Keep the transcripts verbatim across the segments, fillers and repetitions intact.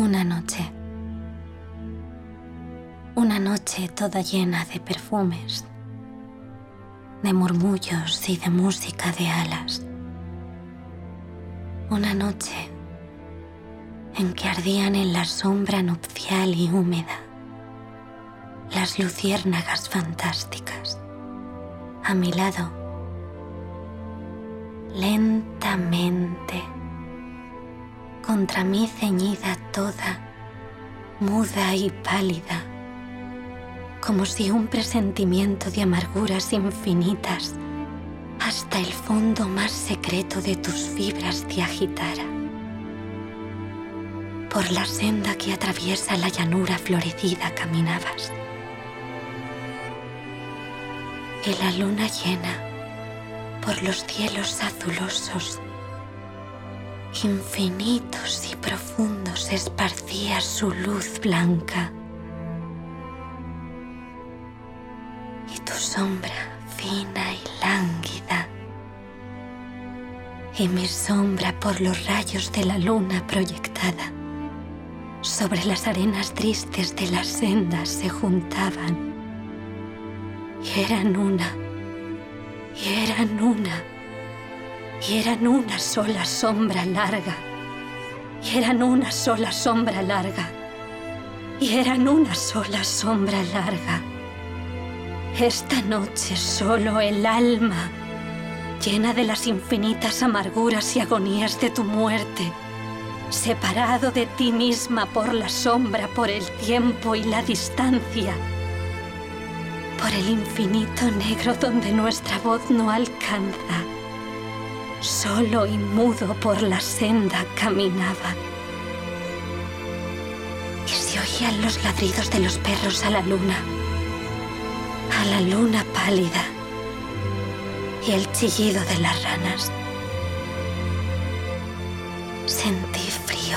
Una noche. Una noche toda llena de perfumes, de murmullos y de música de alas. Una noche en que ardían en la sombra nupcial y húmeda las luciérnagas fantásticas. A mi lado, lentamente, contra mí ceñida toda, muda y pálida, como si un presentimiento de amarguras infinitas hasta el fondo más secreto de tus fibras te agitara. Por la senda que atraviesa la llanura florecida caminabas. Y la luna llena, por los cielos azulosos, infinitos y profundos, esparcía su luz blanca. Y tu sombra fina y lánguida, y mi sombra por los rayos de la luna proyectada, sobre las arenas tristes de las sendas se juntaban. Y eran una, y eran una, y eran una sola sombra larga, y eran una sola sombra larga, y eran una sola sombra larga. Esta noche solo el alma, llena de las infinitas amarguras y agonías de tu muerte, separado de ti misma por la sombra, por el tiempo y la distancia, por el infinito negro donde nuestra voz no alcanza, solo y mudo por la senda caminaba. Y se oían los ladridos de los perros a la luna, a la luna pálida, y el chillido de las ranas. Sentí frío.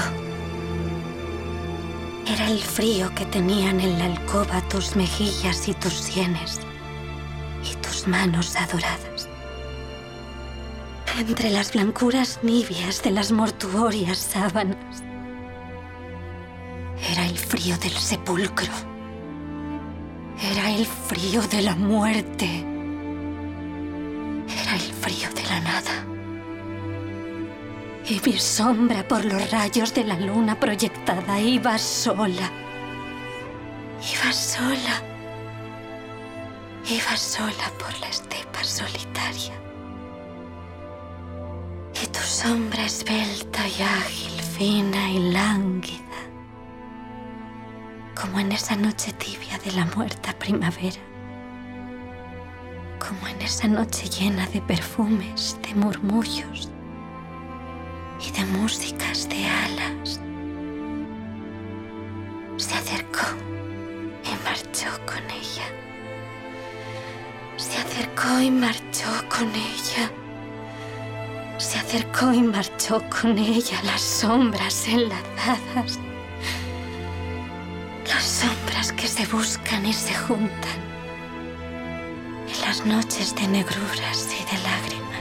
Era el frío que tenían en la alcoba tus mejillas y tus sienes y tus manos adoradas. Entre las blancuras niveas de las mortuorias sábanas. Era el frío del sepulcro. Era el frío de la muerte. Era el frío de la nada. Y mi sombra por los rayos de la luna proyectada iba sola. Iba sola. Iba sola por la estepa solitaria. Y tu sombra esbelta y ágil, fina y lánguida, como en esa noche tibia de la muerta primavera. Como en esa noche llena de perfumes, de murmullos y de músicas de alas. Se acercó y marchó con ella. Se acercó y marchó con ella. Se acercó y marchó con ella, las sombras enlazadas. Las sombras que se buscan y se juntan en las noches de negruras y de lágrimas.